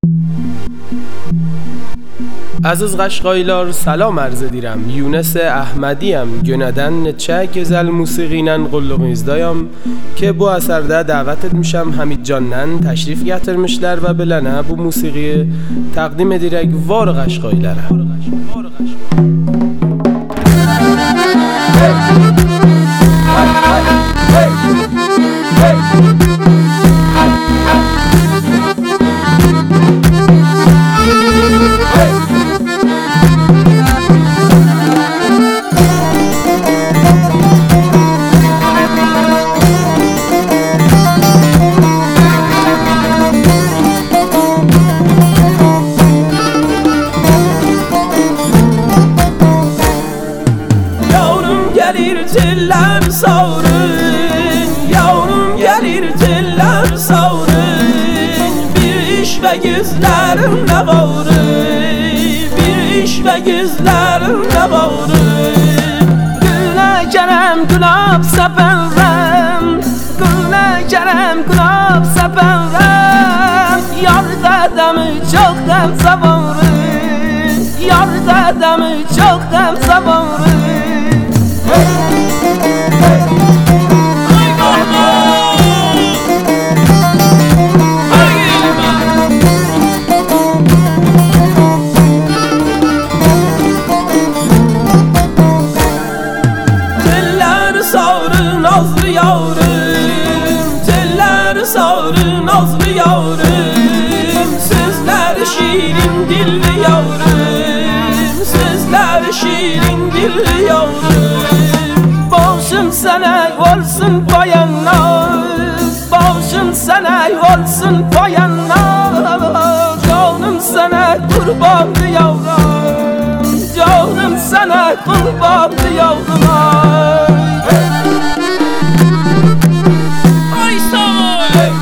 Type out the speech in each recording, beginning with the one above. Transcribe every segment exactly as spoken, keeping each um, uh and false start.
Aziz Qashqaylar, salom arz edirəm. Yunus Ahmadiyam. Gönədən neçə gözəl musiqiylə qulluğunuzdayam ki, bu əsərdə dəvət etmişəm Hamidcandan təşrif gətirmişlər və bilənə bu musiqiyi təqdim edirək var Qashqaylara. Tiller savrun, yavrum gelir tiller savrun. Bir iş ve gözlerimle bağırın, bir iş ve gözlerimle bağırın. Gülle kerem gülab seferem, gülle kerem gülab seferem. Yar dedemi çok dem savrun, yar dedemi çok dem savrun. Tiller savrun nazlı yavrum, tiller savrun nazlı yavrum. Sizler şirin dilli yavrum, sizler şirin dilli yavrum. Başım sana olsun bayanlar, başım sana olsun bayanlar. Canım sana kurbandı yavrum, canım sana kurbandı yavrum. Ay sağ ol.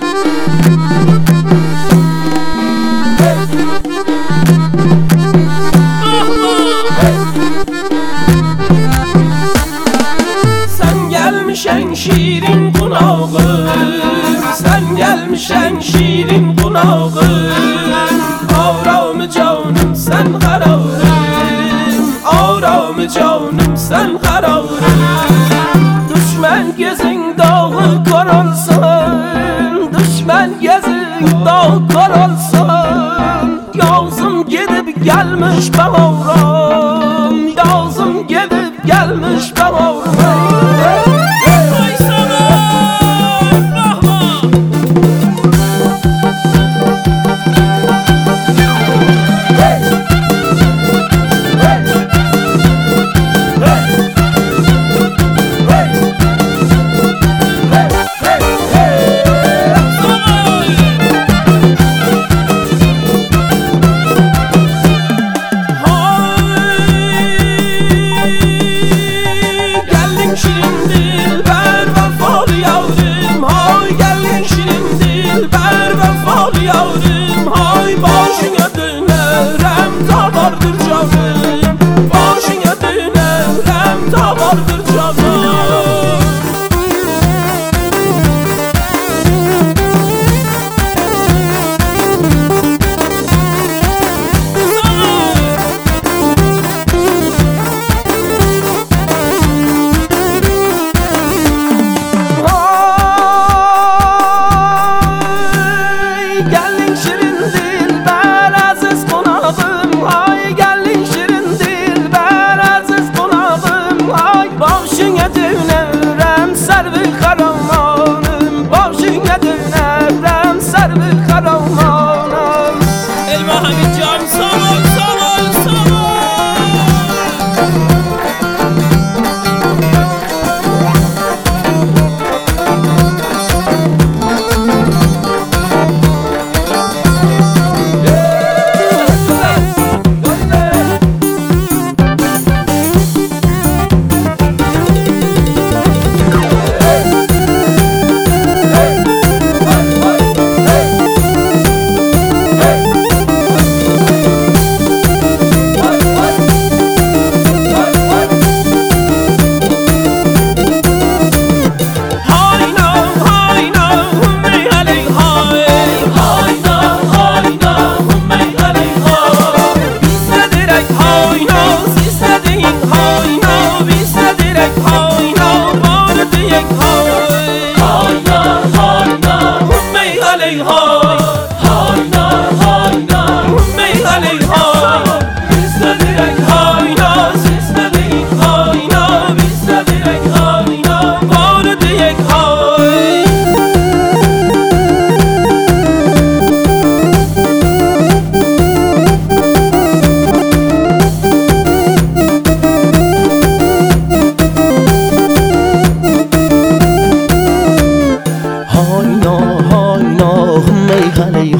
Gelmişen şirin konağım, sen gelmişen şirin konağım. Ağramı canım sen kararım, ağramı canım sen kararım. Düşman gözün dağı karansın, düşman gözün dağı karansın. Yazım gidip gelmiş bağıram, yazım gidip gelmiş bağıram. Yavrum hay başına dönerem tabardır canım, başına dönerem tabardır canım. Bye.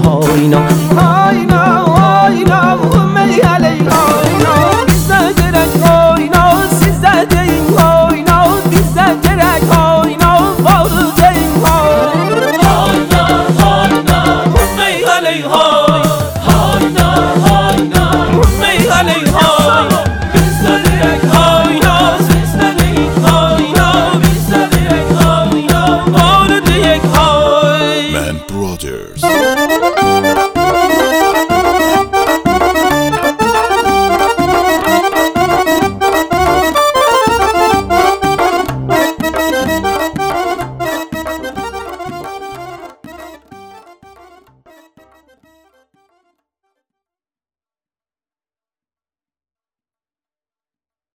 hayna hayna hayna meyaley hayna bizde gerek hayna sizde deyin hayna bizde gerek hayna var deyin hayna hayna hayna meyaley hayna